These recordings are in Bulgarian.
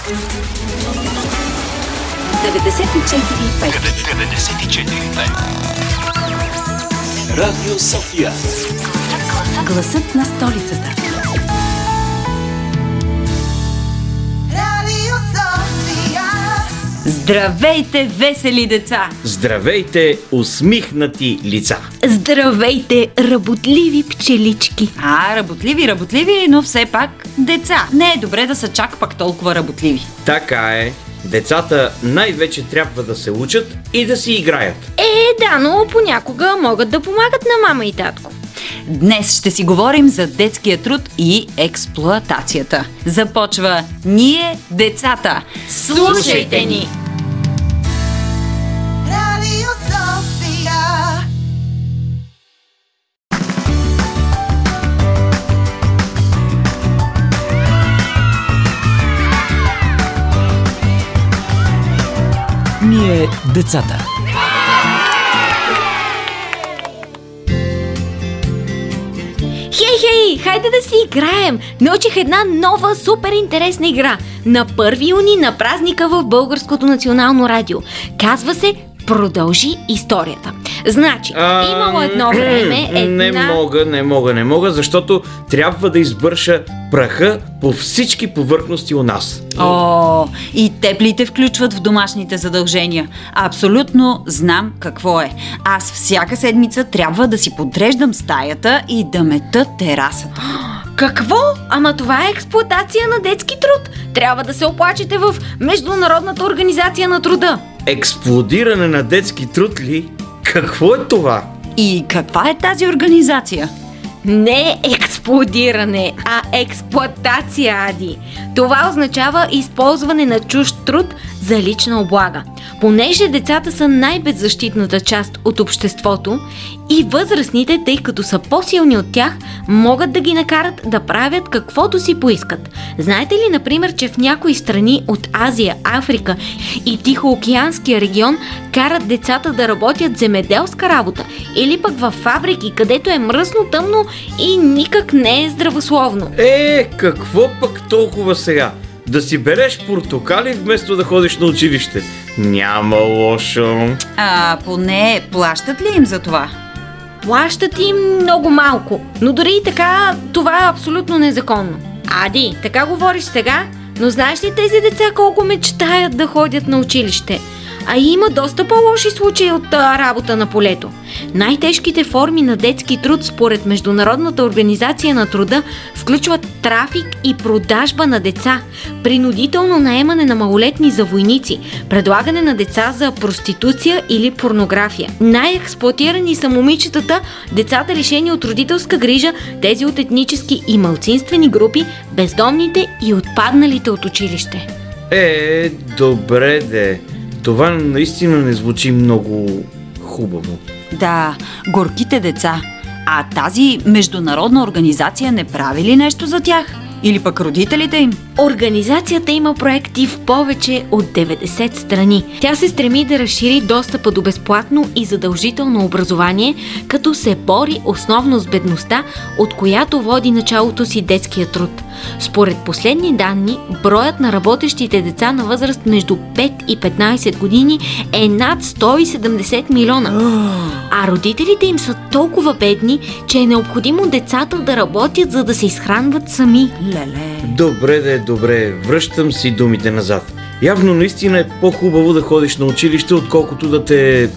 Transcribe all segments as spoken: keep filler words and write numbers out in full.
деветдесет и четири и пет. деветдесет и четири и пет. Радио София. Гласът на столицата. Здравейте, весели деца! Здравейте, усмихнати лица! Здравейте, работливи пчелички! А, работливи, работливи, но все пак деца. Не е добре да са чак пак толкова работливи. Така е. Децата най-вече трябва да се учат и да си играят. Е, да, но понякога могат да помагат на мама и татко. Днес ще си говорим за детския труд и експлоатацията. Започва Ние, децата. Слушайте ни! Радио София. Ние, децата. Хей, хей, хайде да си играем! Научих една нова супер интересна игра. На първи юни на празника в Българското национално радио. Казва се Продължи историята. Значи, А, имало едно време една... Не мога, не мога, не мога, защото трябва да избърша праха по всички повърхности у нас. О, и теплите включват в домашните задължения. Абсолютно знам какво е. Аз всяка седмица трябва да си подреждам стаята и да мета терасата. Какво? Ама това е експлоатация на детски труд. Трябва да се оплачете в Международната организация на труда. Експлодиране на детски труд ли? Какво е това? И каква е тази организация? Не експлодиране, а експлоатация, Ади. Това означава използване на чужд труд за лична облага. Понеже децата са най-беззащитната част от обществото и възрастните, тъй като са по-силни от тях, могат да ги накарат да правят каквото си поискат. Знаете ли, например, че в някои страни от Азия, Африка и Тихоокеанския регион карат децата да работят земеделска работа или пък във фабрики, където е мръсно, тъмно и никак не е здравословно. Е, какво пък толкова сега? Да си береш портокали вместо да ходиш на училище. Няма лошо. А поне плащат ли им за това? Плащат им много малко, но дори и така това е абсолютно незаконно. Ади, така говориш сега, но знаеш ли тези деца колко мечтаят да ходят на училище? А има доста по-лоши случаи от а, работа на полето. Най-тежките форми на детски труд според Международната организация на труда включват трафик и продажба на деца, принудително наемане на малолетни за войници, предлагане на деца за проституция или порнография. Най-експлоатирани са момичетата, децата лишени от родителска грижа, тези от етнически и малцинствени групи, бездомните и отпадналите от училище. Е, добре де. Това наистина не звучи много хубаво. Да, горките деца. А тази международна организация не прави ли нещо за тях? Или пък родителите им? Организацията има проекти в повече от деветдесет страни. Тя се стреми да разшири достъпа до безплатно и задължително образование, като се бори основно с бедността, от която води началото си детския труд. Според последни данни, броят на работещите деца на възраст между пет и петнайсет години е над сто и седемдесет милиона. А родителите им са толкова бедни, че е необходимо децата да работят, за да се изхранват сами. Леле. Добре де, добре, връщам си думите назад. Явно наистина е по-хубаво да ходиш на училище, отколкото да те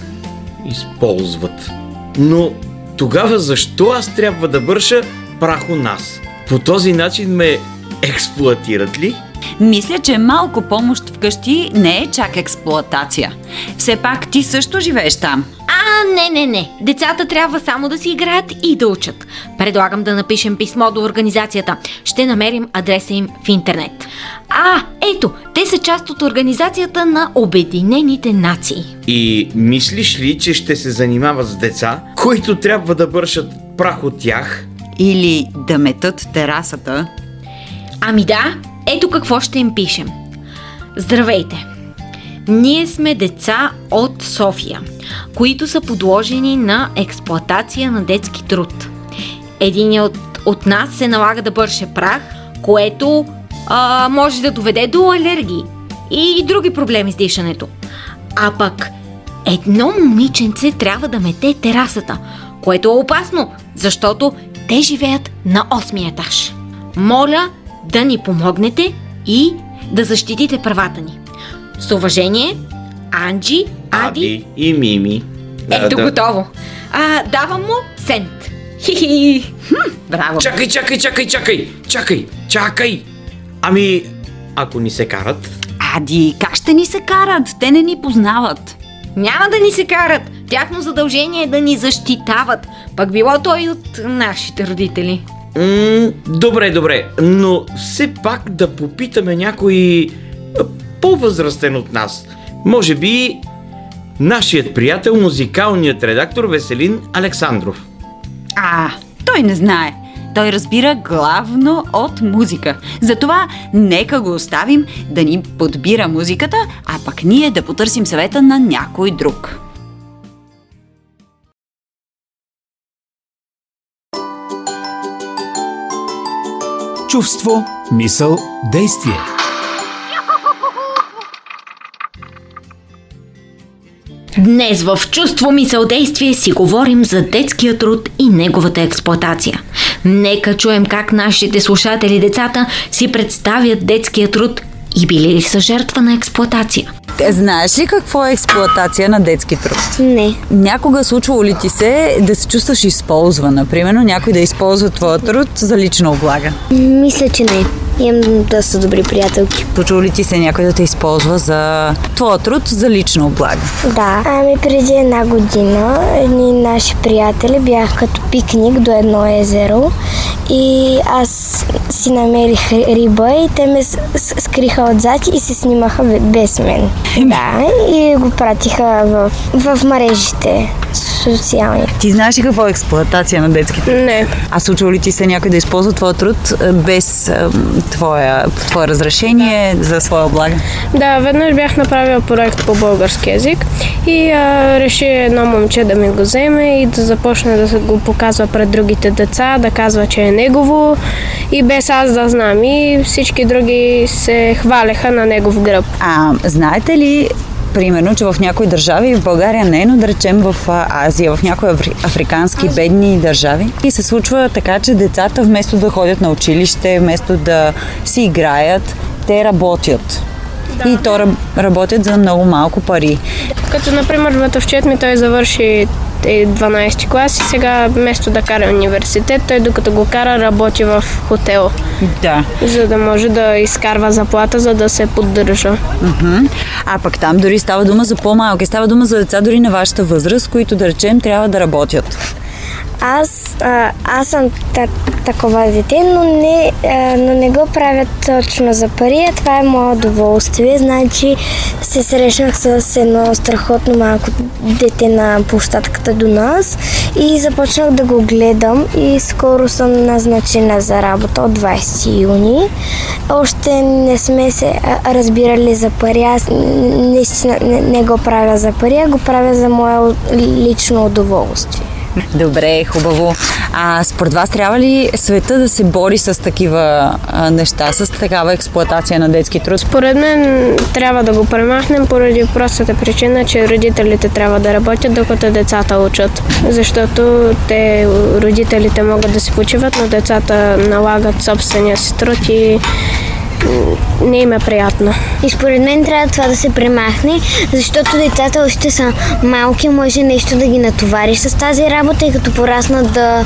използват. Но тогава защо аз трябва да бърша прах у нас? По този начин ме експлоатират ли? Мисля, че малко помощ вкъщи не е чак експлоатация. Все пак ти също живееш там. А, не, не, не. Децата трябва само да си играят и да учат. Предлагам да напишем писмо до организацията. Ще намерим адреса им в интернет. А, ето, те са част от Организацията на Обединените нации. И мислиш ли, че ще се занимават с деца, които трябва да бършат прах от тях? Или да метат терасата? Ами да, ето какво ще им пишем. Здравейте! Ние сме деца от София, които са подложени на експлоатация на детски труд. Един от, от нас се налага да бърше прах, което а, може да доведе до алергии и други проблеми с дишането. А пък едно момиченце трябва да мете терасата, което е опасно, защото те живеят на осми етаж. Моля да ни помогнете и да защитите правата ни. С уважение, Анджи, Ади, Ади и Мими. ето да. готово. А, давам му сент. Хи-хи. Хм, браво! Чакай, чакай, чакай, чакай, чакай, чакай. Ами, ако ни се карат? Ади, как ще ни се карат? Те не ни познават. Няма да ни се карат. Тяхно задължение е да ни защитават. Пък било той от нашите родители. М, добре, добре, но все пак да попитаме някой а, по-възрастен от нас. Може би нашият приятел, музикалният редактор Веселин Александров. А, той не знае. Той разбира главно от музика. Затова нека го оставим да ни подбира музиката, а пък ние да потърсим съвета на някой друг. Чувство, мисъл, действие. Днес в Чувство, мисъл, действие си говорим за детския труд и неговата експлоатация. Нека чуем как нашите слушатели, децата, си представят детския труд и били ли са жертва на експлоатация. Знаеш ли какво е експлоатация на детски труд? Не. Някога случвало ли ти се да се чувстваш използвана? Примерно някой да използва твоя труд за лична облага? Мисля, че не. Имам доста добри приятелки. Случвало ли ти се някой да те използва за твоя труд за лична облага? Да. Ами преди една година едни наши приятели бях като пикник до едно езеро и аз си намерих риба и те ме скриха отзад и се снимаха без мен. Да, и го пратиха в, в мрежите социални. Ти знаеш ли какво е експлоатация на детски труд? Не. А случва ли ти се някой да използва твоя труд без а, твоя, твое разрешение за своя облага? Да, веднъж бях направила проект по български език и а, реши едно момче да ми го вземе и да започне да го показва пред другите деца, да казва, че е негово и без аз да знам. И всички други се хвалеха на негов гръб. А знаете ли, примерно, че в някои държави, в България не, но да речем в Азия, в някои афри- африкански бедни държави, и се случва така, че децата вместо да ходят на училище, вместо да си играят, те работят. Да. И то работят за много малко пари. Като, например, братовчет ми, той завърши дванайсети клас и сега вместо да кара университет, той докато го кара работи в хотел. Да. За да може да изкарва заплата, за да се поддържа. Uh-huh. А пък там дори става дума за по-малки. Става дума за деца дори на вашата възраст, които, да речем, трябва да работят. Аз, а, аз съм та, такова дете, но не, а, но не го правя точно за пари, а това е мое удоволствие. Значи се срещнах с едно страхотно малко дете на площадката до нас и започнах да го гледам и скоро съм назначена за работа от двайсети юни. Още не сме се разбирали за пари, аз наистина не, не го правя за пари, а го правя за мое лично удоволствие. Добре, хубаво. А според вас трябва ли света да се бори с такива а, неща, с такава експлоатация на детски труд? Според мен трябва да го премахнем поради простата причина, че родителите трябва да работят, докато децата учат. Защото те, родителите, могат да се почиват, но децата налагат собствения си труд и не им е приятно. И според мен трябва това да се премахне, защото децата още са малки, може нещо да ги натовариш с тази работа и като пораснат да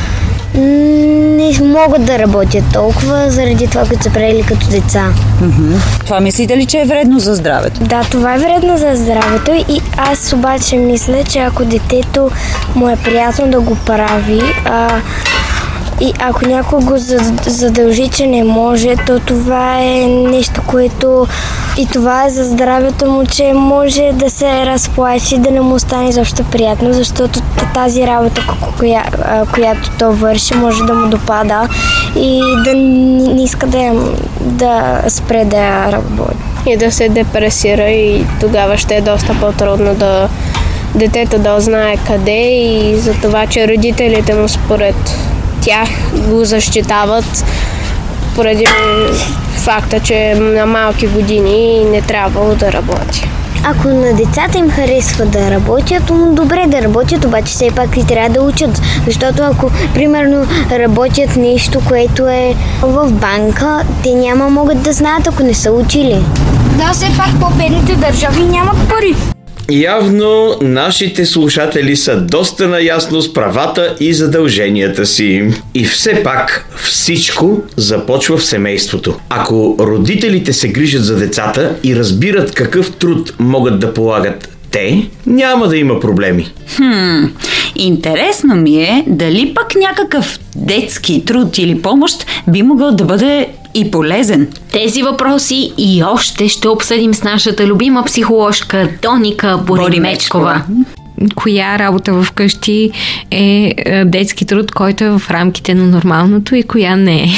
не могат да работят толкова заради това, което са правили като деца. Mm-hmm. Това мислите ли, че е вредно за здравето? Да, това е вредно за здравето и аз обаче мисля, че ако детето му е приятно да го прави, а, и ако някой го задължи, че не може, то това е нещо, което и това е за здравето му, че може да се разплаче, да не му стане защо приятно, защото тази работа, коя, която то върши, може да му допада и да не иска да, да спре да работи. И да се депресира и тогава ще е доста по-трудно да детето да знае къде и за това, че родителите му според тях го защитават, поради факта, че е на малки години и не трябвало да работи. Ако на децата им харесва да работят, добре да работят, обаче все пак и трябва да учат. Защото ако, примерно, работят нещо, което е в банка, те няма могат да знаят, ако не са учили. Да, все пак по-бедните държави нямат пари. Явно нашите слушатели са доста наясно с правата и задълженията си. И все пак всичко започва в семейството. Ако родителите се грижат за децата и разбират какъв труд могат да полагат те, няма да има проблеми. Хм, интересно ми е дали пък някакъв детски труд или помощ би могъл да бъде и полезен. Тези въпроси и още ще обсъдим с нашата любима психоложка Тоника Боримечкова. Коя работа вкъщи е детски труд, който е в рамките на нормалното и коя не е?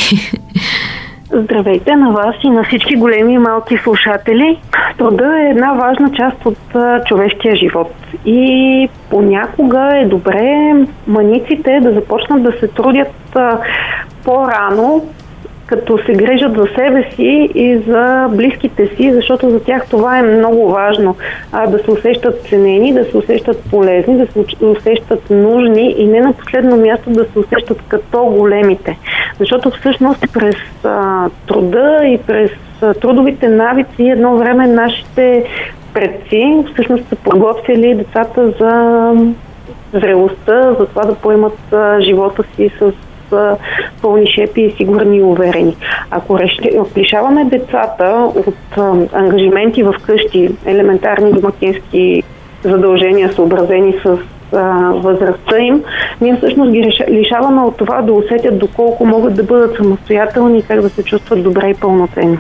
Здравейте на вас и на всички големи и малки слушатели. Труда е една важна част от а, човешкия живот и понякога е добре маниците да започнат да се трудят а, по-рано, като се грижат за себе си и за близките си, защото за тях това е много важно. А, да се усещат ценени, да се усещат полезни, да се усещат нужни и не на последно място да се усещат като големите. Защото всъщност през а, труда и през а, трудовите навици едно време нашите предци всъщност са подготвили децата за зрелостта, за това да поемат а, живота си с пълни шепи и сигурни и уверени. Ако лишаваме децата от а, ангажименти в къщи, елементарни домакински задължения, съобразени с а, възрастта им, ние всъщност ги лишаваме от това да усетят доколко могат да бъдат самостоятелни и как да се чувстват добре и пълноценни.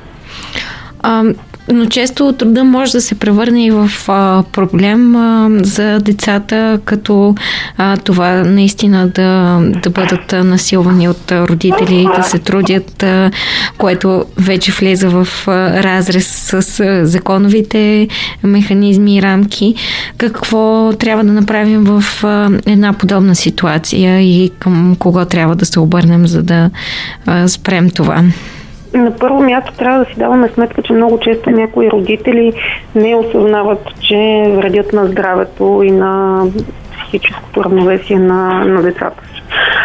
А, но често труда може да се превърне и в а, проблем а, за децата, като а, това наистина да, да бъдат насилвани от родители, да се трудят, а, което вече влиза в а, разрез с а, законовите механизми и рамки. Какво трябва да направим в а, една подобна ситуация и към кого трябва да се обърнем, за да а, спрем това? На първо място трябва да си даваме сметка, че много често някои родители не осъзнават, че вредят на здравето и на психическото равновесие на, на децата си.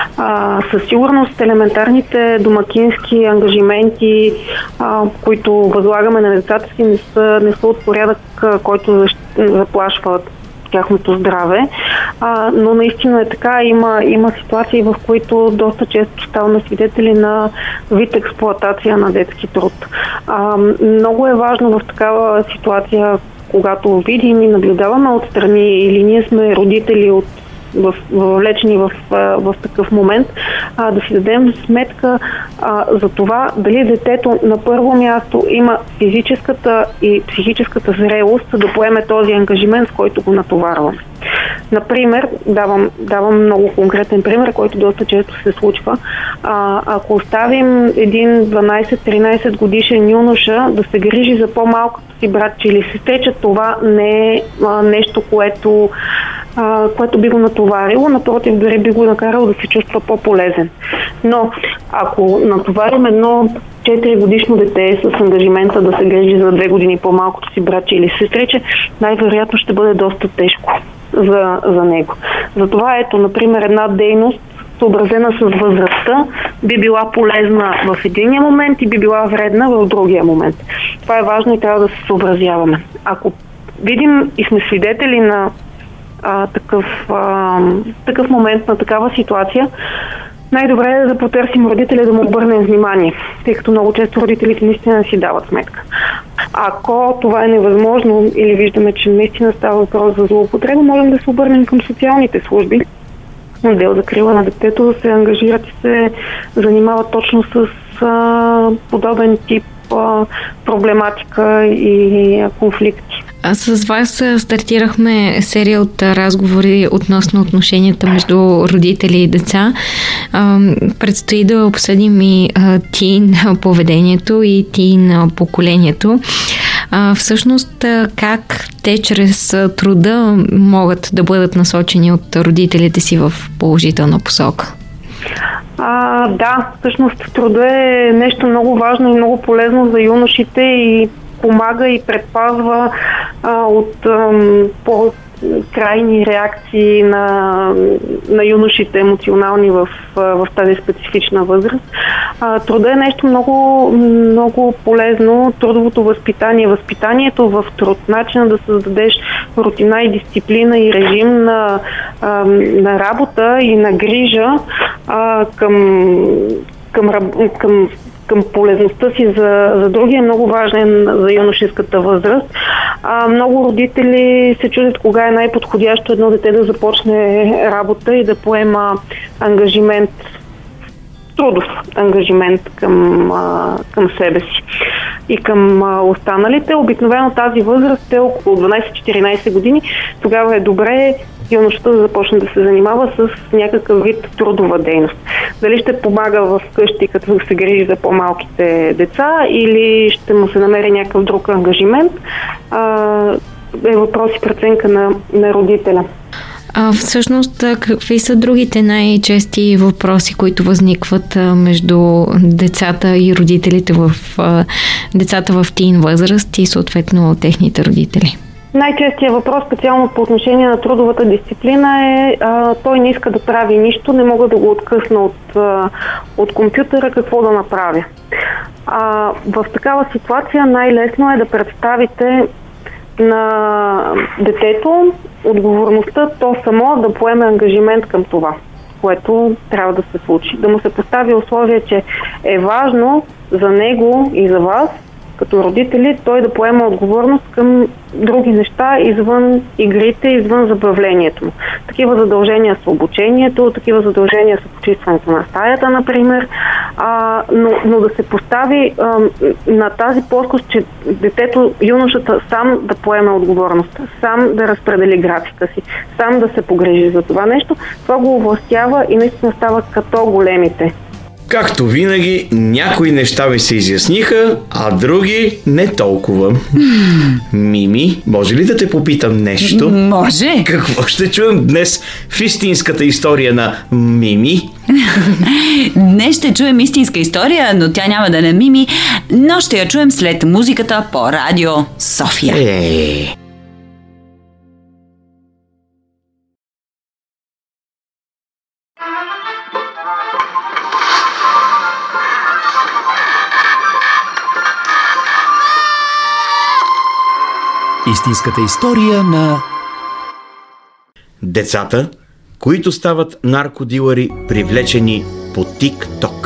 А, със сигурност елементарните домакински ангажименти, а, които възлагаме на децата си, не са, не са от порядък, който заплашват тяхното здраве, а, но наистина е така. Има, има ситуации, в които доста често ставаме свидетели на вид експлоатация на детски труд. А, много е важно в такава ситуация, когато видим и наблюдаваме отстрани или ние сме родители от въвлечени в, в, в такъв момент, а, да си дадем сметка а, за това дали детето на първо място има физическата и психическата зрелост да поеме този ангажимент, с който го натоварваме. Например, давам, давам много конкретен пример, който доста често се случва. А, ако оставим един дванайсет-тринайсет годишен юноша да се грижи за по-малкото си братче или сестриче, това не е а, нещо, което Uh, което би го натоварило, напротив, дори би го накарало да се чувства по-полезен. Но ако натоварим едно четири годишно дете с ангажимента да се грижи за две години по-малкото си братче или сестриче, най-вероятно ще бъде доста тежко за, за него. Затова ето, например, една дейност, съобразена с възрастта, би била полезна в единия момент и би била вредна в другия момент. Това е важно и трябва да се съобразяваме. Ако видим и сме свидетели на А, такъв, а, такъв момент, на такава ситуация, най-добре е да потърсим родителя, да му обърнем внимание, тъй като много често родителите наистина не си дават сметка. Ако това е невъзможно или виждаме, че наистина става въпрос за злоупотреба, можем да се обърнем към социалните служби, отдел закрила на детето, да се ангажират и се занимават точно с а, подобен тип а, проблематика и а, конфликти. А с вас стартирахме серия от разговори относно отношенията между родители и деца. Предстои да обсъдим и тин поведението и тин поколението. Всъщност, как те чрез труда могат да бъдат насочени от родителите си в положителна посока? А, да, всъщност труда е нещо много важно и много полезно за юношите и помага и предпазва а, от ам, по крайни реакции на, на юношите емоционални в, в тази специфична възраст. А, труда е нещо много, много полезно. Трудовото възпитание, възпитанието в труд, начина да създадеш рутина и дисциплина и режим на, а, на работа и на грижа а, към, към, към към полезността си за, за други е много важен за юношеската възраст. А, много родители се чудят кога е най-подходящо едно дете да започне работа и да поема ангажимент, трудов ангажимент към, а, към себе си и към а, останалите. Обикновено тази възраст е около дванайсет-четиринайсет години. Тогава е добре юношата да започне да се занимава с някакъв вид трудова дейност. Дали ще помага в къщи, като се грижи за по-малките деца, или ще му се намери някакъв друг ангажимент, а, е въпрос и преценка на, на родителя. А всъщност, какви са другите най-чести въпроси, които възникват между децата и родителите в децата в тин възраст и съответно техните родители? Най-честият въпрос, специално по отношение на трудовата дисциплина е а, той не иска да прави нищо, не мога да го откъсна от, а, от компютъра, какво да направя. А, в такава ситуация най-лесно е да представите на детето отговорността то само да поеме ангажимент към това, което трябва да се случи. Да му се постави условие, че е важно за него и за вас, като родители, той да поема отговорност към други неща извън игрите, извън забавлението му. Такива задължения са обучението, такива задължения са почистването на стаята, например, а, но, но да се постави а, на тази плоскост, че детето, юношата сам да поеме отговорност, сам да разпредели графика си, сам да се погрежи за това нещо, това го овластява и наистина става като големите. Както винаги, някои неща ми се изясниха, а други не толкова. Мими, може ли да те попитам нещо? Може. Какво ще чуем днес в истинската история на Мими? Днес ще чуем истинска история, но тя няма да е на Мими, но ще я чуем след музиката по Радио София. Е. Истинската история на децата, които стават наркодилъри, привлечени по TikTok.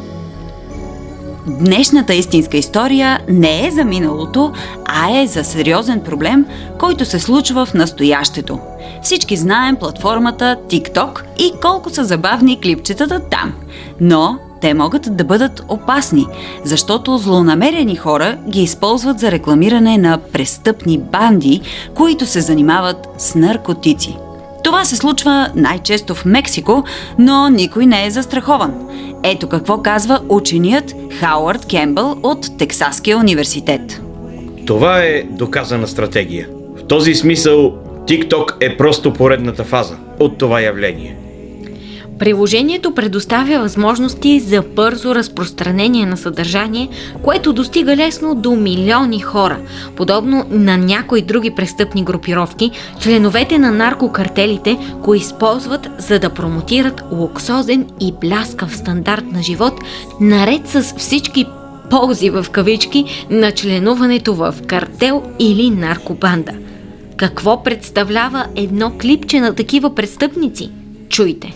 Днешната истинска история не е за миналото, а е за сериозен проблем, който се случва в настоящето. Всички знаем платформата TikTok и колко са забавни клипчетата там. Но те могат да бъдат опасни, защото злонамерени хора ги използват за рекламиране на престъпни банди, които се занимават с наркотици. Това се случва най-често в Мексико, но никой не е застрахован. Ето какво казва ученият Хауърд Кембъл от Тексаския университет. Това е доказана стратегия. В този смисъл TikTok е просто поредната фаза от това явление. Приложението предоставя възможности за бързо разпространение на съдържание, което достига лесно до милиони хора. Подобно на някои други престъпни групировки, членовете на наркокартелите го използват, за да промотират луксозен и бляскав стандарт на живот, наред с всички ползи в кавички на членуването в картел или наркобанда. Какво представлява едно клипче на такива престъпници? Чуйте!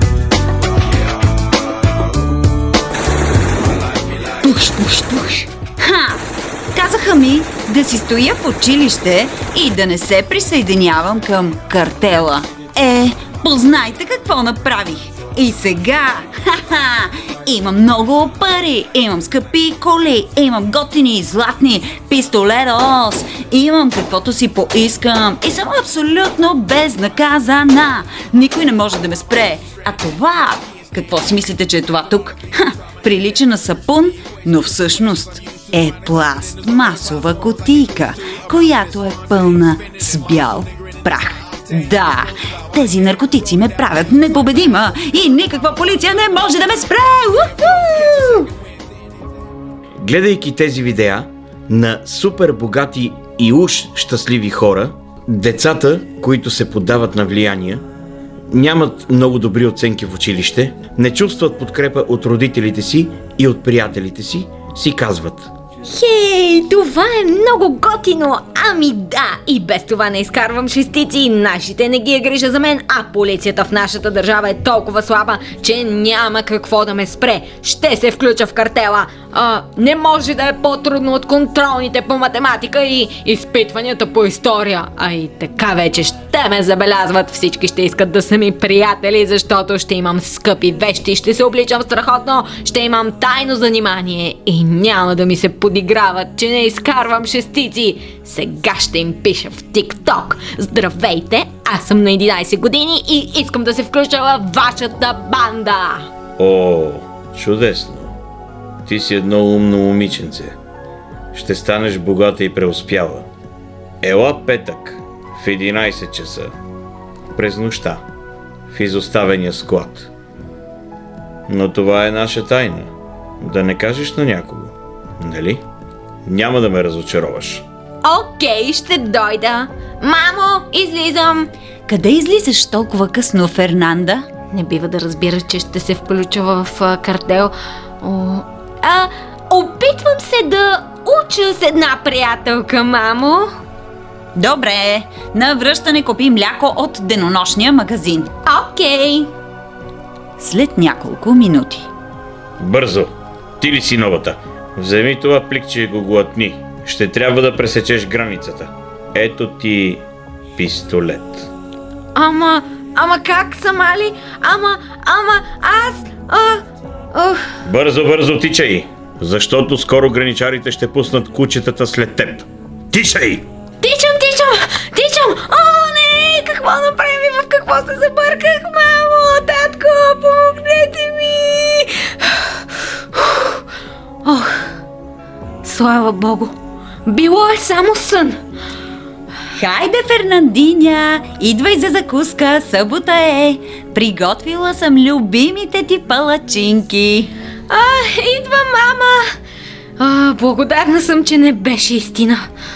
Пуш, пуш, пуш. Ха! Казаха ми да си стоя в училище и да не се присъединявам към картела. Е, познайте какво направих. И сега, ха-ха, имам много пари, имам скъпи коли, имам готини, златни пистолетос, имам каквото си поискам и съм абсолютно безнаказана. Никой не може да ме спре. А това, какво си мислите, че е това тук? Ха, прилича на сапун, но всъщност е пластмасова кутийка, която е пълна с бял прах. Да, тези наркотици ме правят непобедима и никаква полиция не може да ме спре! Уху! Гледайки тези видеа на супер богати и уж щастливи хора, децата, които се поддават на влияния, нямат много добри оценки в училище, не чувстват подкрепа от родителите си и от приятелите си, си казват: Хей, това е много готино! Ами да, и без това не изкарвам шестици, нашите не ги е грижа за мен, а полицията в нашата държава е толкова слаба, че няма какво да ме спре. Ще се включа в картела. А, не може да е по-трудно от контролните по математика и изпитванията по история. А и така вече ще ме забелязват. Всички ще искат да са ми приятели, защото ще имам скъпи вещи, ще се обличам страхотно, ще имам тайно занимание и няма да ми се подиграват, че не изкарвам шестици. Сега ще им пиша в TikTok: Здравейте, аз съм на единайсет години и искам да се включа във вашата банда. О, чудесно! Ти си едно умно момиченце. Ще станеш богата и преуспяла. Ела петък в единайсет часа през нощта в изоставения склад. Но това е наша тайна. Да не кажеш на някого, нали? Няма да ме разочароваш. Окей, ще дойда. Мамо, излизам. Къде излизаш толкова късно, Фернанда? Не бива да разбира, че ще се включа в а, картел. О, а, опитвам се да уча с една приятелка, мамо. Добре, на връщане купи мляко от денонощния магазин. Окей. След няколко минути. Бързо! Ти ли си новата? Вземи това пликче и го глътни. Ще трябва да пресечеш границата. Ето ти пистолет. Ама, ама как, Самали? Ама, ама, аз... А, ах. Бързо, бързо, тичай! Защото скоро граничарите ще пуснат кучетата след теб. Тичай! Тичам, тичам, тичам! О, не! Какво направи? В какво се забърках, мамо? Татко, помогнете ми! Ох, слава Богу! Било е само сън! Хайде, Фернандиня, идвай за закуска, събота е. Приготвила съм любимите ти палачинки. А, идва мама! А, благодарна съм, че не беше истина.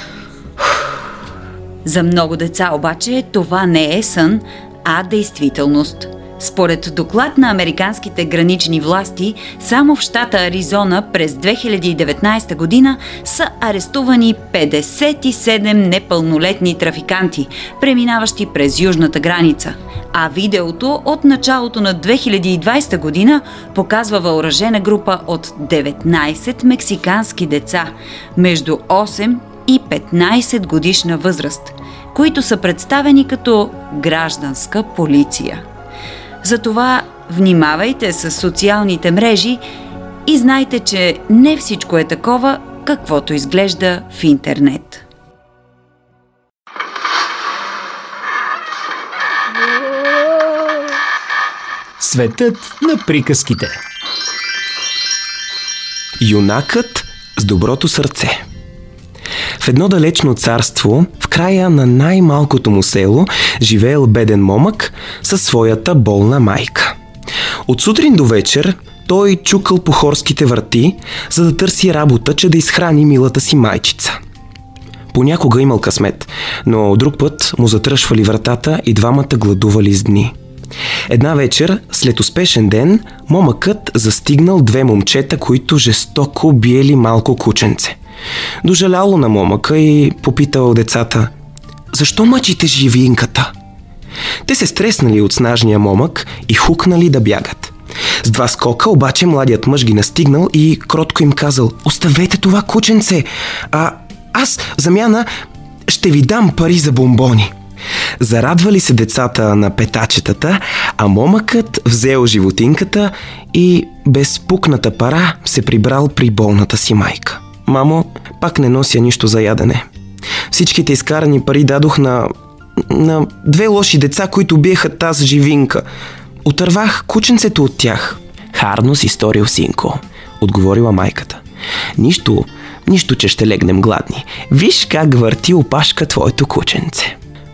За много деца обаче това не е сън, а действителност. Според доклад на американските гранични власти, само в щата Аризона през две хиляди и деветнайсета година са арестувани петдесет и седем непълнолетни трафиканти, преминаващи през южната граница. А видеото от началото на две хиляди и двайсета година показва въоръжена група от деветнайсет мексикански деца между осем и петнайсет годишна възраст, които са представени като гражданска полиция. Затова внимавайте с социалните мрежи и знайте, че не всичко е такова, каквото изглежда в интернет. Светът на приказките. Юнакът с доброто сърце. В едно далечно царство, в края на най-малкото му село, живеел беден момък със своята болна майка. От сутрин до вечер той чукал по хорските врати, за да търси работа, че да изхрани милата си майчица. Понякога имал късмет, но друг път му затръшвали вратата и двамата гладували с дни. Една вечер, след успешен ден, момъкът застигнал две момчета, които жестоко биели малко кученце. Дожаляло на момъка и попитал децата: защо мъчите живинката? Те се стреснали от снажния момък и хукнали да бягат. С два скока обаче младият мъж ги настигнал и кротко им казал: оставете това кученце, а аз в замяна ще ви дам пари за бомбони. Зарадвали се децата на петачетата, а момъкът взел животинката и без пукната пара се прибрал при болната си майка. Мамо, пак не нося нищо за ядене. Всичките изкарани пари дадох на, на две лоши деца, които биеха тази живинка. Отървах кученцето от тях. Харно си сторил, синко, отговорила майката. Нищо, нищо, че ще легнем гладни. Виж как върти опашка твоето кученце.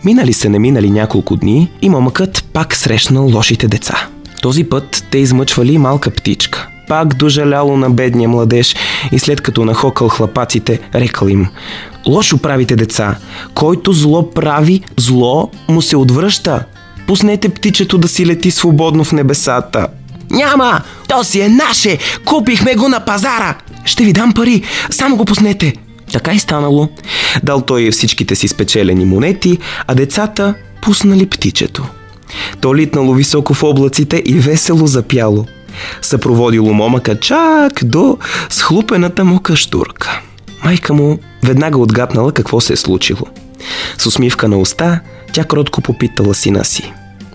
Минали се не минали няколко дни и момъкът пак срещнал лошите деца. Този път те измъчвали малка птичка. Пак дожаляло на бедния младеж и след като нахокал хлапаците, рекал им: лошо правите, деца, който зло прави, зло му се отвръща. Пуснете птичето да си лети свободно в небесата. Няма, то си е наше, купихме го на пазара. Ще ви дам пари, само го пуснете. Така и станало. Дал той всичките си спечелени монети, а децата пуснали птичето. То литнало високо в облаците и весело запяло. Съпроводило момъка чак до схлупената му каштурка. Майка му веднага отгаднала какво се е случило. С усмивка на уста тя кротко попитала сина си: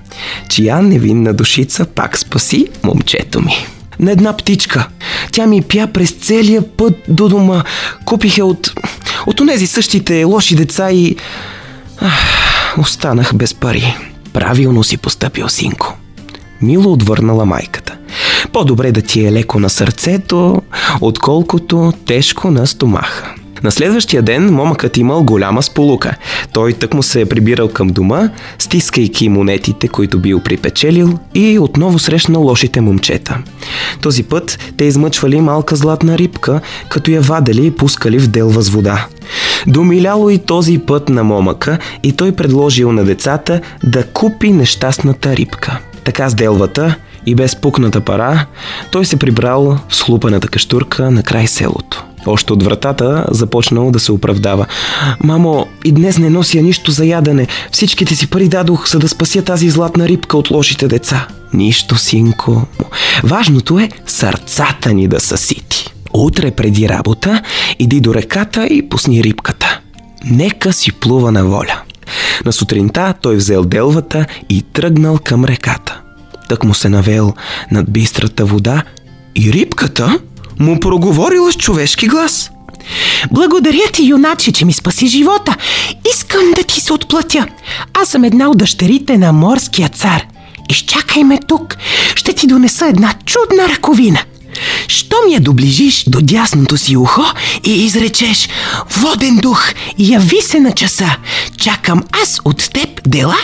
чия невинна душица пак спаси момчето ми? На една птичка. Тя ми пя през целия път до дома. Купих я от, от онези същите лоши деца и ах, останах без пари. Правилно си постъпил, синко. Мило отвърнала майката. По-добре да ти е леко на сърцето, отколкото тежко на стомаха. На следващия ден момъкът имал голяма сполука. Той тъкмо се е прибирал към дома, стискайки монетите, които бил припечелил, и отново срещнал лошите момчета. Този път те измъчвали малка златна рибка, като я вадели и пускали в делва с вода. Домиляло и този път на момъка и той предложил на децата да купи нещастната рибка. Така с делвата и без пукната пара, той се прибрал в схлупената каштурка на край селото. Още от вратата започнал да се оправдава. Мамо, и днес не нося нищо за ядене. Всичките си пари дадох, за да спася тази златна рибка от лошите деца. Нищо, синко. Важното е сърцата ни да са сити. Утре преди работа иди до реката и пусни рибката. Нека си плува на воля. На сутринта той взел делвата и тръгнал към реката. Тък му се навел над бистрата вода и рибката му проговорила с човешки глас. Благодаря ти, юначе, че ми спаси живота. Искам да ти се отплатя. Аз съм една от дъщерите на морския цар. Изчакай ме тук. Ще ти донеса една чудна ръковина. Щом я доближиш до дясното си ухо и изречеш: воден дух, яви се на часа, чакам аз от теб дела,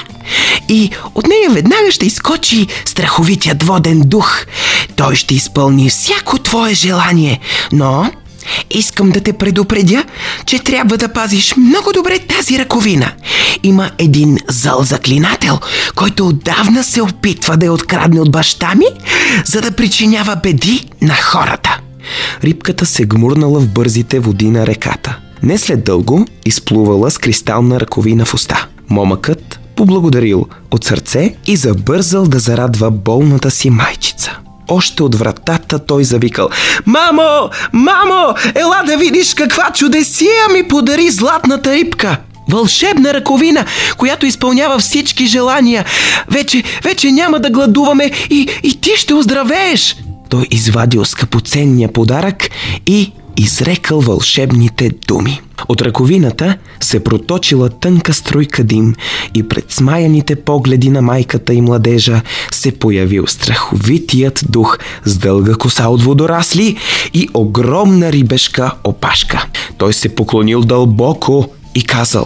и от нея веднага ще изскочи страховитият воден дух. Той ще изпълни всяко твое желание, но искам да те предупредя, че трябва да пазиш много добре тази ръковина. Има един зъл заклинател, който отдавна се опитва да я открадне от баща ми, за да причинява беди на хората. Рибката се гмурнала в бързите води на реката. Не след дълго изплувала с кристална ръковина в уста. Момъкът поблагодарил от сърце и забързал да зарадва болната си майчица. Още от вратата той завикал: Мамо! Мамо! Ела да видиш каква чудесия ми подари златната рибка! Вълшебна ръковина, която изпълнява всички желания. Вече, вече няма да гладуваме и, и ти ще оздравееш! Той извадил скъпоценния подарък и изрекал вълшебните думи. От ръковината се проточила тънка струйка дим и пред смаяните погледи на майката и младежа се появил страховитият дух с дълга коса от водорасли и огромна рибешка опашка. Той се поклонил дълбоко и казал: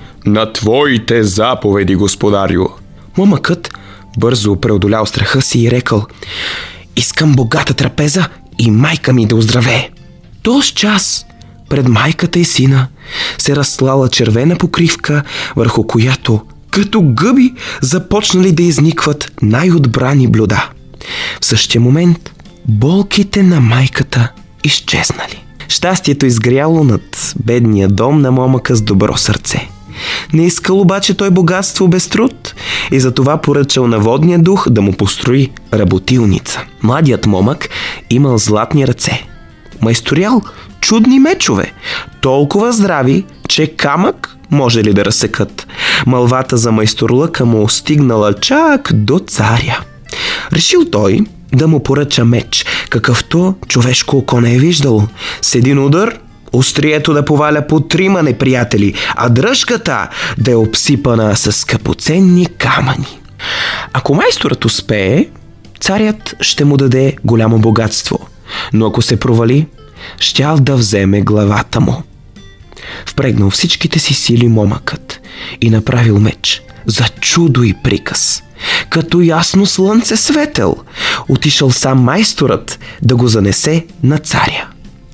На твоите заповеди, господарю. Момъкът бързо преодолял страха си и рекал: Искам богата трапеза и майка ми да оздравее. Тоз час пред майката и сина се разслала червена покривка, върху която като гъби започнали да изникват най-отбрани блюда. В същия момент болките на майката изчезнали. Щастието изгряло над бедния дом на момъка с добро сърце. Не искал обаче той богатство без труд и затова поръчал на водния дух да му построи работилница. Младият момък имал златни ръце, майсторял чудни мечове, толкова здрави, че камък може ли да разсекат. Мълвата за майсторлъка му стигнала чак до царя. Решил той да му поръча меч, какъвто човешко око не е виждало. С един удар острието да поваля по трима неприятели, а дръжката да е обсипана с скъпоценни камъни. Ако майсторът успее, царят ще му даде голямо богатство, но ако се провали, щял да вземе главата му. Впрегнал всичките си сили момъкът и направил меч за чудо и приказ. Като ясно слънце светел, отишъл сам майсторът да го занесе на царя.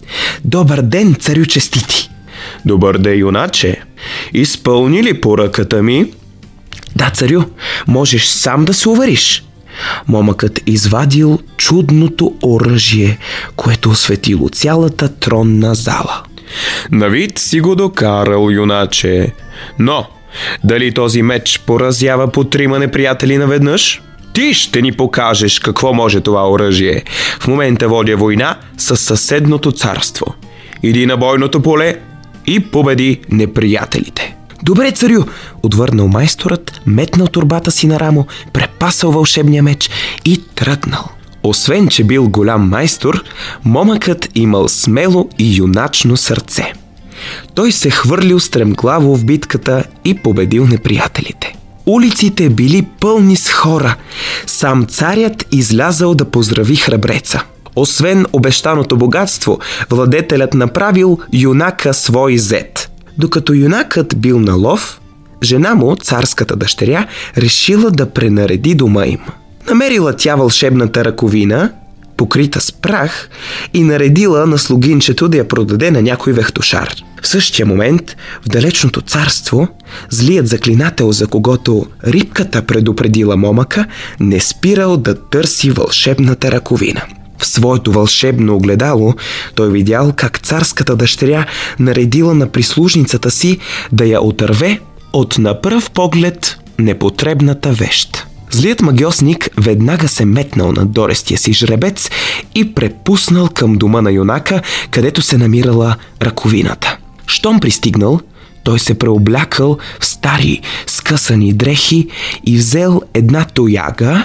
Добър ден, царю честити! Добър ден, юначе! Изпълни ли поръката ми? Да, царю, можеш сам да се увериш. Момъкът извадил чудното оръжие, което осветило цялата тронна зала. На вид си го докарал, юначе, но дали този меч поразява по трима неприятели наведнъж? Ти ще ни покажеш какво може това оръжие. В момента водя война с съседното царство. Иди на бойното поле и победи неприятелите. Добре, царю, отвърнал майсторът, метнал торбата си на рамо, препасал вълшебния меч и тръгнал. Освен, че бил голям майстор, момъкът имал смело и юначно сърце. Той се хвърлил стремглаво в битката и победил неприятелите. Улиците били пълни с хора. Сам царят излязал да поздрави храбреца. Освен обещаното богатство, владетелят направил юнака свой зет. Докато юнакът бил на лов, жена му, царската дъщеря, решила да пренареди дома им. Намерила тя вълшебната ръковина, покрита с прах, и наредила на слугинчето да я продаде на някой вехтошар. В същия момент, в далечното царство, злият заклинател, за когото рибката предупредила момъка, не спирал да търси вълшебната ръковина. В своето вълшебно огледало той видял как царската дъщеря наредила на прислужницата си да я отърве от на пръв поглед непотребната вещ. Злият магьосник веднага се метнал на дорестия си жребец и препуснал към дома на юнака, където се намирала ръковината. Щом пристигнал, той се преоблякал в стари скъсани дрехи и взел една тояга,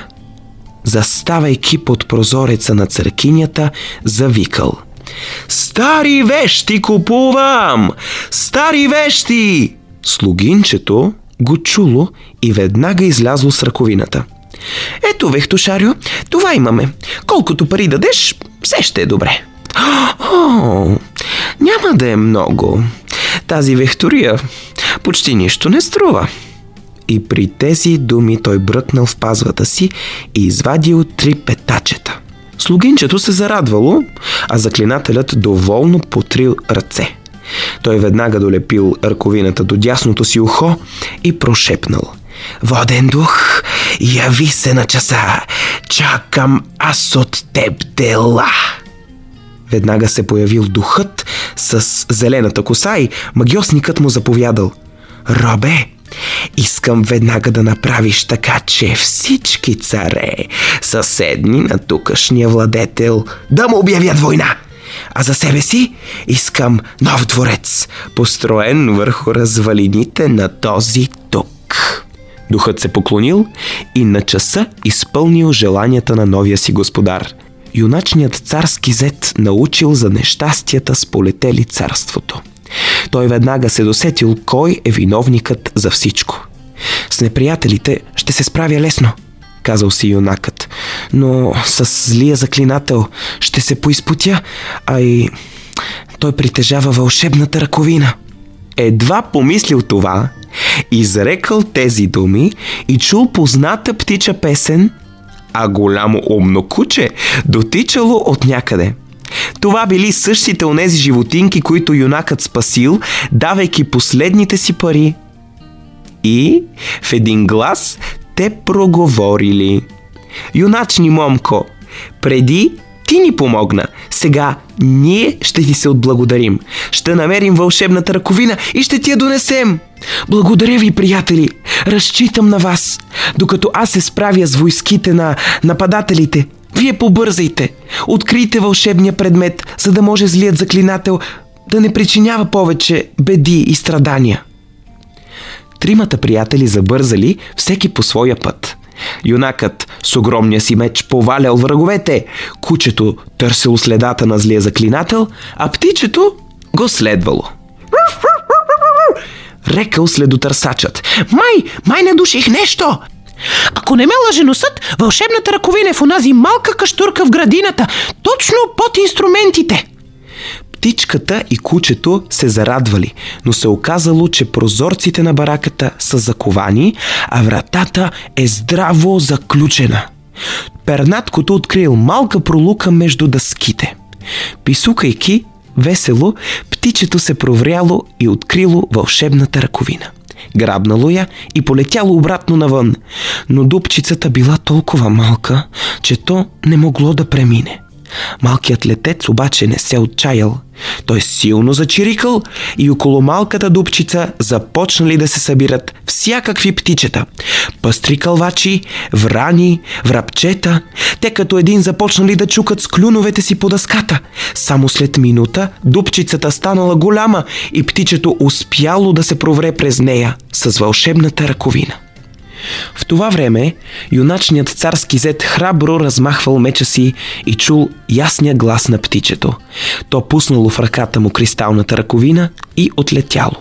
заставайки под прозореца на църкинята, завикал: „Стари вещи купувам! Стари вещи!“ Слугинчето го чуло и веднага излязло с ръковината. „Ето, вехтошарю, това имаме. Колкото пари дадеш, все ще е добре.“ „О, няма да е много. Тази вехтория почти нищо не струва.“ И при тези думи той бръкнал в пазвата си и извадил три петачета. Слугинчето се зарадвало, а заклинателят доволно потрил ръце. Той веднага долепил ръковината до дясното си ухо и прошепнал: „Воден дух, яви се на часа, чакам аз от теб дела.“ Веднага се появил духът с зелената коса и магьосникът му заповядал: „Робе, искам веднага да направиш така, че всички царе, съседни на тукашния владетел, да му обявят война. А за себе си искам нов дворец, построен върху развалините на този тук.“ Духът се поклонил и на часа изпълнил желанията на новия си господар. Юначният царски зет научил за нещастията сполетели царството. Той веднага се досетил кой е виновникът за всичко. „С неприятелите ще се справя лесно“, казал си юнакът, „но с злия заклинател ще се поизпотя, а и той притежава вълшебната ръковина.“ Едва помислил това, изрекал тези думи и чул позната птича песен, а голямо умно куче дотичало от някъде. Това били същите онези животинки, които юнакът спасил, давайки последните си пари. И в един глас те проговорили: „Юначни момко, преди ти ни помогна, сега ние ще ти се отблагодарим. Ще намерим вълшебната ръковина и ще ти я донесем. Благодаря ви, приятели, разчитам на вас. Докато аз се справя с войските на нападателите, вие побързайте, открийте вълшебния предмет, за да може злият заклинател да не причинява повече беди и страдания.“ Тримата приятели забързали, всеки по своя път. Юнакът с огромния си меч повалял враговете, кучето търсело следата на злия заклинател, а птичето го следвало. Рекал следотърсачът: „Май, май не душих нещо! Ако не ме лъже носът, вълшебната ръковина е в онази малка каштурка в градината, точно под инструментите.“ Птичката и кучето се зарадвали, но се оказало, че прозорците на бараката са заковани, а вратата е здраво заключена. Пернаткото открил малка пролука между дъските. Писукайки весело, птичето се провряло и открило вълшебната ръковина. Грабнало я и полетяло обратно навън, но дупчицата била толкова малка, че то не могло да премине. Малкият летец обаче не се отчаял. Той силно зачирикал и около малката дупчица започнали да се събират всякакви птичета. Пъстри кълвачи, врани, врабчета. Те като един започнали да чукат с клюновете си по дъската. Само след минута дупчицата станала голяма и птичето успяло да се провре през нея с вълшебната ръковина. В това време юначният царски зет храбро размахвал меча си и чул ясния глас на птичето. То пуснало в ръката му кристалната ръковина и отлетяло.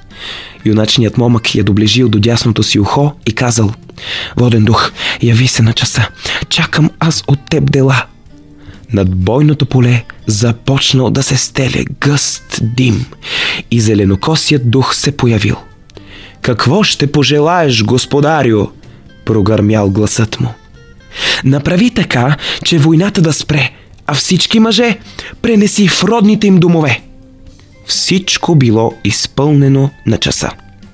Юначният момък я доближил до дясното си ухо и казал: „Воден дух, яви се на часа. Чакам аз от теб дела.“ Над бойното поле започнал да се стеле гъст дим и зеленокосият дух се появил. „Какво ще пожелаеш, господарю?“ прогърмял гласът му. „Направи така, че войната да спре, а всички мъже пренеси в родните им домове.“ Всичко било изпълнено на часа.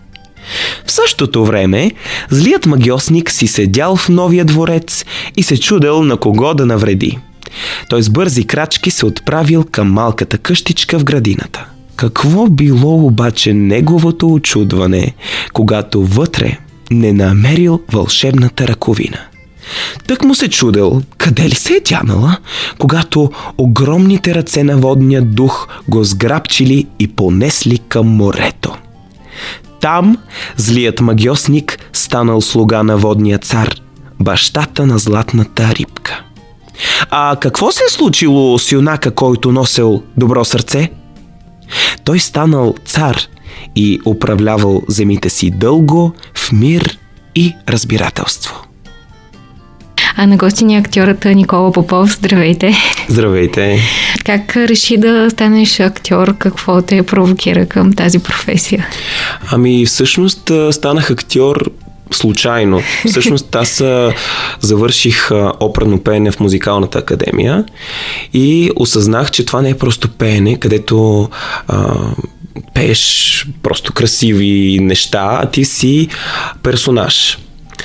В същото време злият магиосник си седял в новия дворец и се чудел на кого да навреди. Той с бързи крачки се отправил към малката къщичка в градината. Какво било обаче неговото очудване, когато вътре не намерил вълшебната ръковина. Тък му се чудел къде ли се е тянала, когато огромните ръце на водния дух го сграбчили и понесли към морето. Там злият магиосник станал слуга на водния цар, бащата на златната рибка. А какво се е случило с юнака, който носел добро сърце? Той станал цар и управлявал земите си дълго, в мир и разбирателство. А на гости ни е актьорът Никола Попов. Здравейте! Здравейте! Как реши да станеш актьор? Какво те провокира към тази професия? Ами всъщност станах актьор случайно. Всъщност аз завърших оперно пеене в музикалната академия и осъзнах, че това не е просто пеене, където а, пееш просто красиви неща, а ти си персонаж.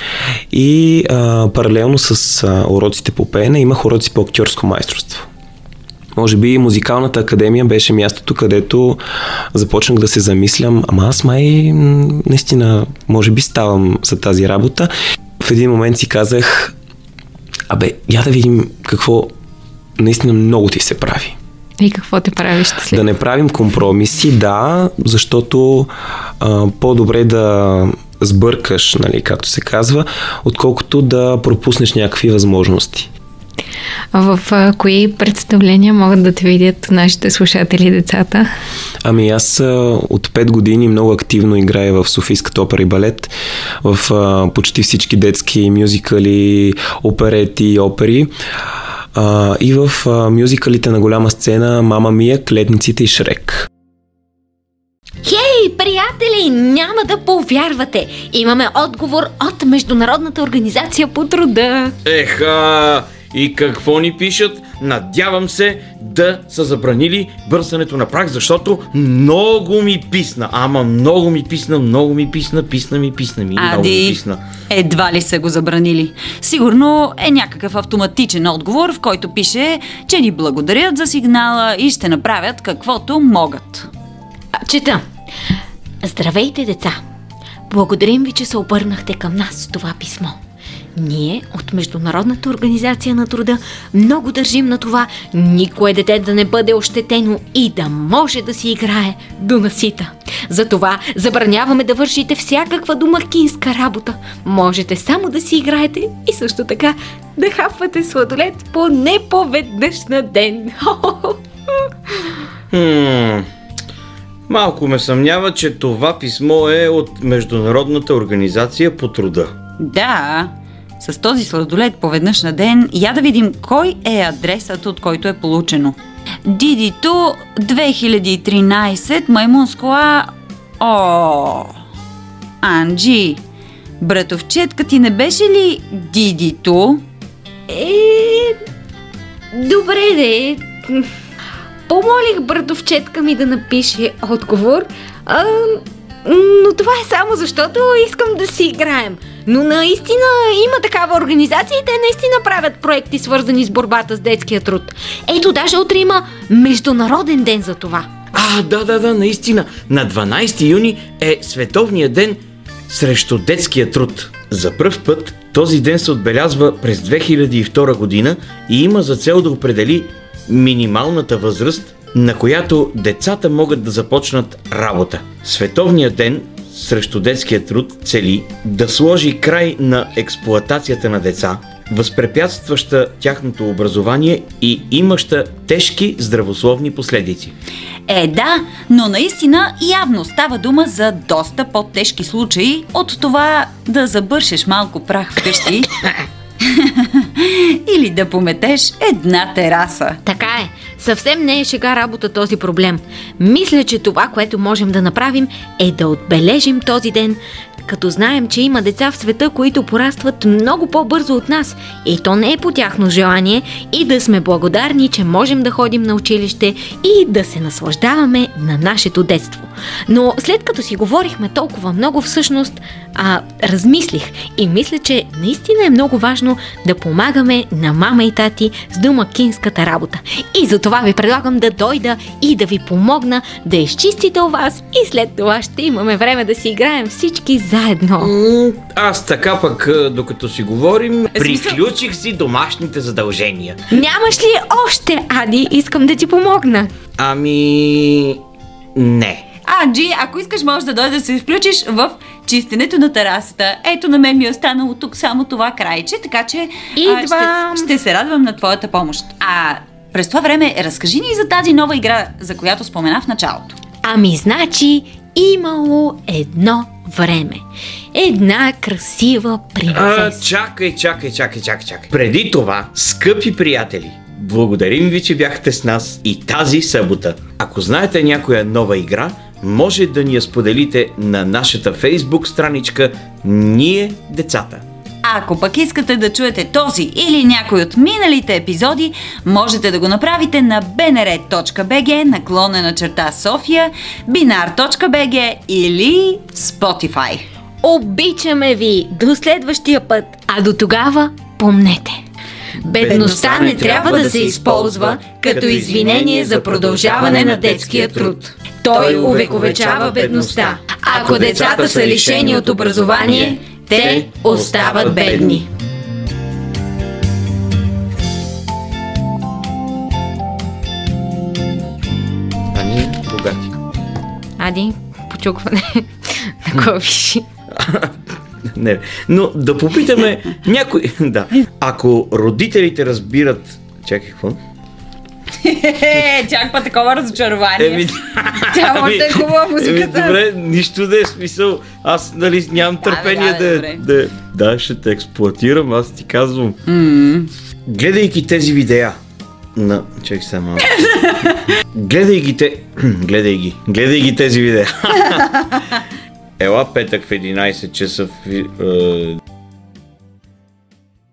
И а, паралелно с а, уроците по пеене имах уроци по актьорско майсторство. Може би музикалната академия беше мястото, където започнах да се замислям, ама аз май наистина може би ставам за тази работа. В един момент си казах, абе, я да видим какво наистина много ти се прави. И какво те прави щастлив? Да не правим компромиси, да, защото а, по-добре да сбъркаш, нали, както се казва, отколкото да пропуснеш някакви възможности. В а, кои представления могат да те видят нашите слушатели и децата? Ами аз а, от пет години много активно играя в Софийската опера и балет, в а, почти всички детски мюзикали, оперети, опери а, и в а, мюзикалите на голяма сцена Мама Мия, Клетниците и Шрек. Хей, приятели, няма да повярвате. Имаме отговор от Международната организация по труда. Еха, и какво ни пишат? Надявам се да са забранили бърсането на прах, защото много ми писна. Ама много ми писна, много ми писна, писна ми, писна ми, много ми писна. Едва ли са го забранили. Сигурно е някакъв автоматичен отговор, в който пише, че ни благодарят за сигнала и ще направят каквото могат. Чета. Здравейте, деца! Благодарим ви, че се обърнахте към нас с това писмо. Ние от Международната организация на труда много държим на това никое дете да не бъде ощетено и да може да си играе до насита. Затова забраняваме да вършите всякаква домакинска работа. Можете само да си играете и също така да хапвате сладолед поне по веднъж на ден. Хм... Малко ме съмнява, че това писмо е от Международната организация по труда. Да, с този сладолед поведнъж на ден, я да видим кой е адресът, от който е получено. Дидито две хиляди и тринайсет, маймун с кола... О, Анджи, братовчетка ти не беше ли Дидито? Е, добре де. Помолих братовчетка ми да напише отговор, а, но това е само защото искам да си играем. Но наистина има такава организация и те наистина правят проекти, свързани с борбата с детския труд. Ето, даже утре има Международен ден за това. А, да, да, да, наистина. На дванайсети юни е Световният ден срещу детския труд. За пръв път този ден се отбелязва през две хиляди и втора година и има за цел да определи минималната възраст, на която децата могат да започнат работа. Световният ден срещу детския труд цели да сложи край на експлоатацията на деца, възпрепятстваща тяхното образование и имаща тежки здравословни последици. Е, да, но наистина явно става дума за доста по-тежки случаи от това да забършеш малко прах вкъщи или да пометеш една тераса. Така е. Съвсем не е шега работа този проблем. Мисля, че това, което можем да направим, е да отбележим този ден, като знаем, че има деца в света, които порастват много по-бързо от нас и то не е по тяхно желание, и да сме благодарни, че можем да ходим на училище и да се наслаждаваме на нашето детство. Но след като си говорихме толкова много, всъщност а, размислих и мисля, че наистина е много важно да помагаме на мама и тати с домакинската работа. И за това ви предлагам да дойда и да ви помогна да изчистите у вас и след това ще имаме време да си играем всички заедно. Аз така пък, докато си говорим, приключих си домашните задължения. Нямаш ли още, Ади? Искам да ти помогна. Ами... не. Анджи, ако искаш, можеш да дойдеш да се включиш в чистенето на терасата. Ето, на мен ми е останало тук само това крайче, така че а, ще, ще се радвам на твоята помощ. А през това време разкажи ни за тази нова игра, за която спомена в началото. Ами, значи, имало едно време. Една красива принцеса. А, чакай, чакай, чакай, чакай, чакай. Преди това, скъпи приятели, благодарим ви, че бяхте с нас и тази събота. Ако знаете някоя нова игра, може да ни я споделите на нашата фейсбук страничка Ние децата. Ако пък искате да чуете този или някой от миналите епизоди, можете да го направите на bnr.bg наклонена черта София, binar.bg или Spotify. Обичаме ви! До следващия път! А до тогава помнете! Бедността не трябва да се използва като извинение за продължаване на детския труд. Той увековечава бедността. Ако децата са лишени от образование, те остават бедни. А ние богати. Ади, почукване на клавиши. Не, но да попитаме някой... Да. Ако родителите разбират... Чакай, какво? Хе-хе, чак па такова разочарование. Еми, Тя може да е хубава музиката. Еми, добре, нищо да е смисъл. Аз, нали, нямам търпение да, да, да, да, ще те експлоатирам, аз ти казвам. Mm. Гледайки тези видеа на... Чакай сега малко. Гледай ги те... Гледай ги. Гледай ги тези видеа. Ела петък в единайсет часа в...